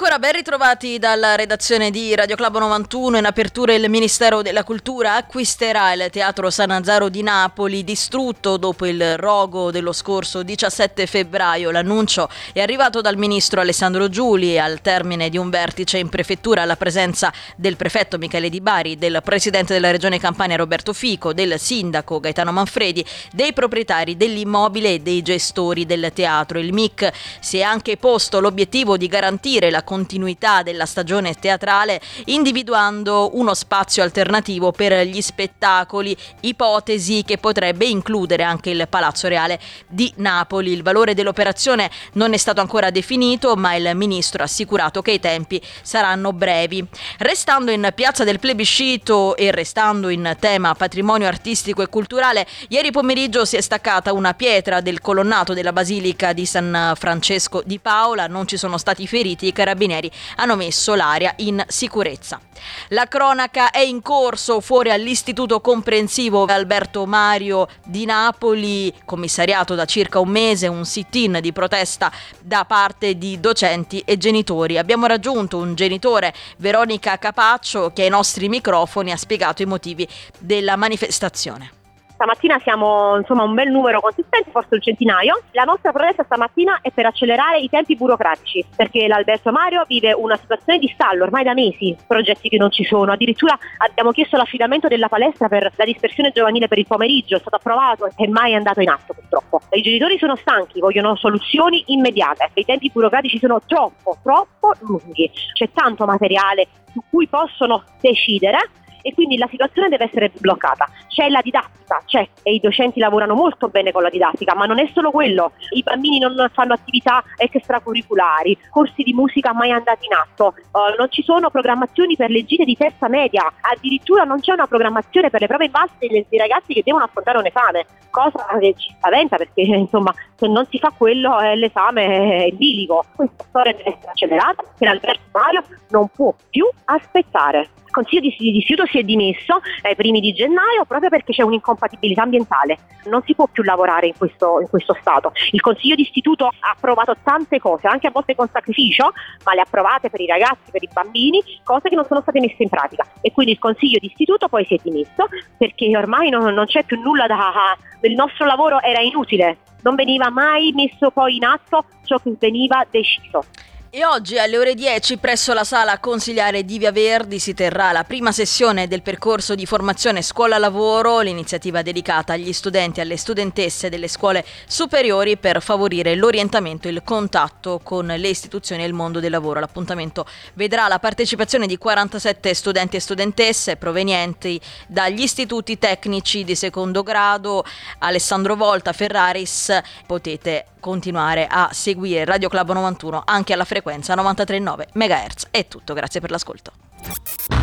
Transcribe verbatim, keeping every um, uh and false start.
ancora ben ritrovati dalla redazione di Radio Club novantuno. In apertura il Ministero della Cultura acquisterà il Teatro San Nazaro di Napoli, distrutto dopo il rogo dello scorso diciassette febbraio. L'annuncio è arrivato dal ministro Alessandro Giuli al termine di un vertice in prefettura alla presenza del prefetto Michele Di Bari, del presidente della regione Campania Roberto Fico, del sindaco Gaetano Manfredi, dei proprietari dell'immobile e dei gestori del teatro. Il M I C si è anche posto l'obiettivo di garantire la continuità della stagione teatrale, individuando uno spazio alternativo per gli spettacoli, ipotesi che potrebbe includere anche il Palazzo Reale di Napoli. Il valore dell'operazione non è stato ancora definito, ma il ministro ha assicurato che i tempi saranno brevi. Restando in Piazza del Plebiscito e restando in tema patrimonio artistico e culturale, ieri pomeriggio si è staccata una pietra del colonnato della Basilica di San Francesco di Paola. Non ci sono stati feriti, i carabinieri hanno messo l'area in sicurezza. La cronaca è in corso fuori all'Istituto Comprensivo Alberto Mario di Napoli, commissariato da circa un mese, un sit-in di protesta da parte di docenti e genitori. Abbiamo raggiunto un genitore, Veronica Capaccio, che ai nostri microfoni ha spiegato i motivi della manifestazione. Stamattina siamo insomma un bel numero consistente, forse un centinaio. La nostra protesta stamattina è per accelerare i tempi burocratici, perché l'Alberto Mario vive una situazione di stallo ormai da mesi, progetti che non ci sono. Addirittura abbiamo chiesto l'affidamento della palestra per la dispersione giovanile per il pomeriggio, è stato approvato e mai è andato in atto purtroppo. I genitori sono stanchi, vogliono soluzioni immediate. I tempi burocratici sono troppo, troppo lunghi. C'è tanto materiale su cui possono decidere e quindi la situazione deve essere bloccata. C'è la didattica, c'è, e i docenti lavorano molto bene con la didattica, ma non è solo quello. I bambini non fanno attività extracurriculari, corsi di musica mai andati in atto, uh, non ci sono programmazioni per le gite di terza media, addirittura non c'è una programmazione per le prove in base dei ragazzi che devono affrontare un esame, cosa che ci spaventa perché insomma se non si fa quello eh, l'esame è in bilico. Questa storia deve essere accelerata perché l'Alberto Mario non può più aspettare. Il Consiglio di, di istituto si è dimesso ai primi di gennaio proprio perché c'è un'incompatibilità ambientale, non si può più lavorare in questo, in questo stato. Il Consiglio di istituto ha approvato tante cose, anche a volte con sacrificio, ma le ha approvate per i ragazzi, per i bambini, cose che non sono state messe in pratica, e quindi il Consiglio di istituto poi si è dimesso perché ormai non, non c'è più nulla da... il nostro lavoro era inutile, non veniva mai messo poi in atto ciò che veniva deciso. E oggi alle ore dieci presso la sala consiliare di Via Verdi si terrà la prima sessione del percorso di formazione scuola-lavoro, l'iniziativa dedicata agli studenti e alle studentesse delle scuole superiori per favorire l'orientamento e il contatto con le istituzioni e il mondo del lavoro. L'appuntamento vedrà la partecipazione di quarantasette studenti e studentesse provenienti dagli istituti tecnici di secondo grado Alessandro Volta, Ferraris. Potete continuare a seguire Radio Club novantuno anche alla frequenza novantatré virgola nove megahertz. È tutto, grazie per l'ascolto.